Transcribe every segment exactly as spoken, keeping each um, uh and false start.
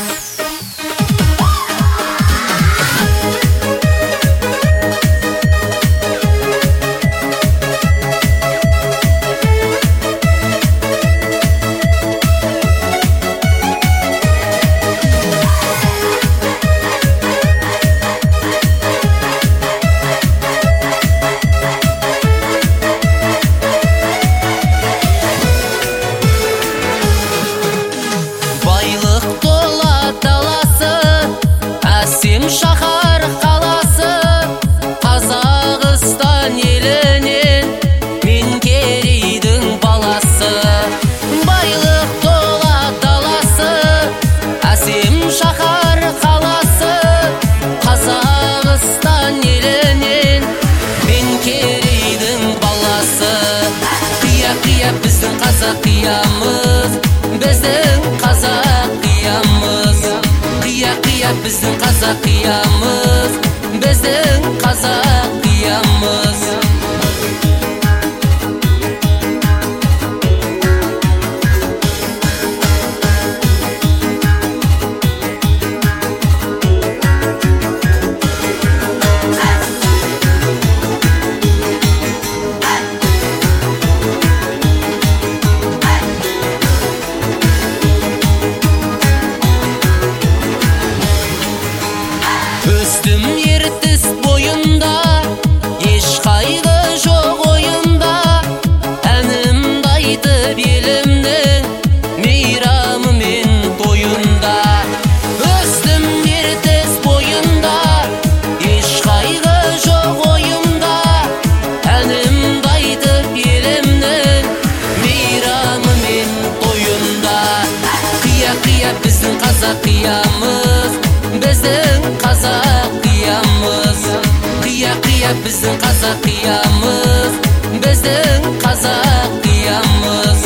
Шахар қаласы Қазақстан елінен мен Керейдің баласы. Байлық тола даласы әсем шахар қаласы Қазақстан елінен мен Керейдің баласы. Қия-қия біздің қазақ қиямыз, біздің қазақ қиямыз. Қия-қия біздің қазақ қиямыз, біздің қазақ қиямыз. Өстім ертіс бойында, еш қайғы жоқ ойында. Әнімді айтып елімнің мейрамы мен тойында. Өстім ертіс бойында, еш қайғы жоқ ойында. Әнімді айтып елімнің мейрамы мен тойында. Қия-қия біздің қазақ қиямыз, біздің қазақ қиямыз. Қия-қия біздің қазақ қиямыз, біздің қазақ қиямыз.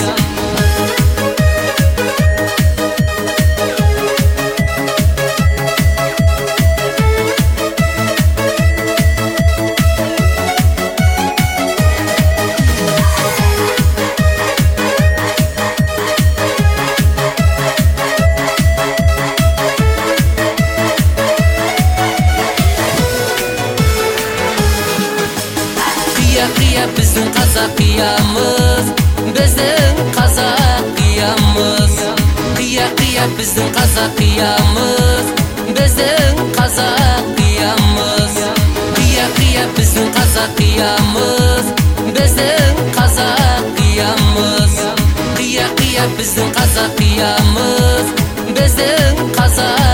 Қия-қия біздің қазақ қиямыз, біздің қазақ қиямыз. Қия-қия біздің қазақ қиямыз, біздің қазақ қиямыз. Қия-қия біздің қазақ қиямыз, біздің қазақ қиямыз. Қия-қия біздің қазақ қиямыз, біздің қазақ